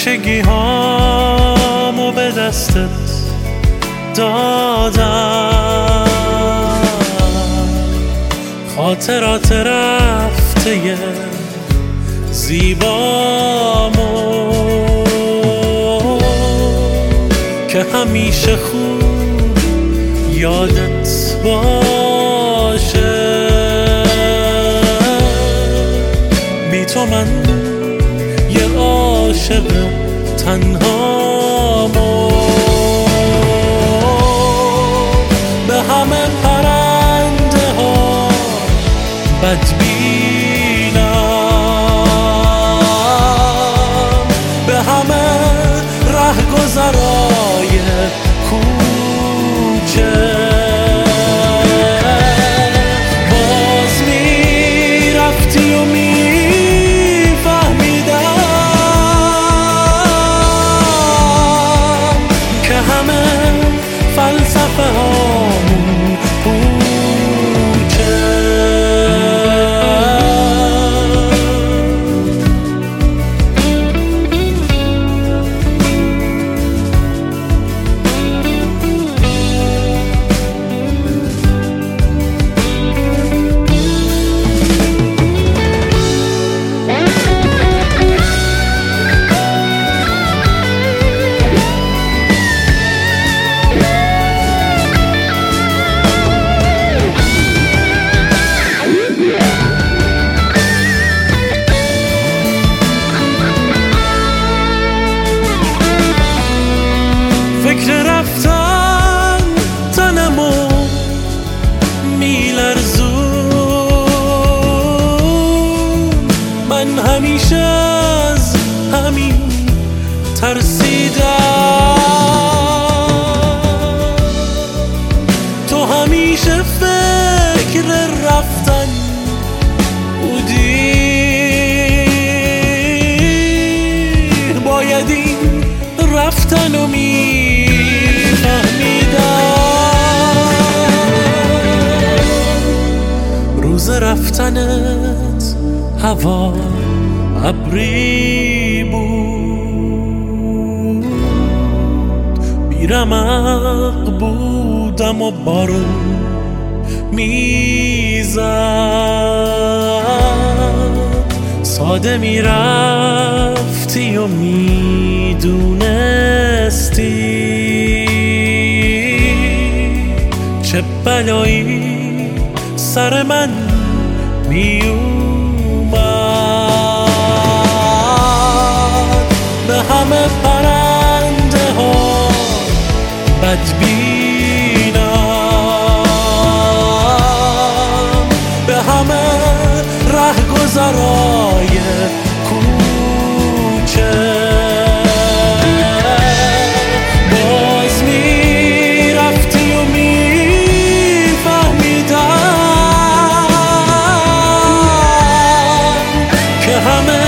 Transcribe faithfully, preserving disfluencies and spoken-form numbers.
بچگی هامو به دستت دادم، خاطرات رفته زیبامو که همیشه خوب یادت باشه. بی تو من یه عاشق تنهامو به همه پرنده ها بدبینم، به همه رهگذرای کوچه باز میرفتی و میفهمیدم که همه فلسفه هامون پوچه. فکر رفتن تنمو میلرزون، من همیشه از همین ترسیدم، تو همیشه فکر رفتن بودی، باید این رفتنو می روز رفتنت هوا ابری بود، بیرمق بودم و بارون میزد، ساده میرفتی و میدونستی چه بلایی سر من می اومد. به همه پرنده ها بدبینم، به همه رهگذرای کوچه باز میرفتی و میفهمیدم که همه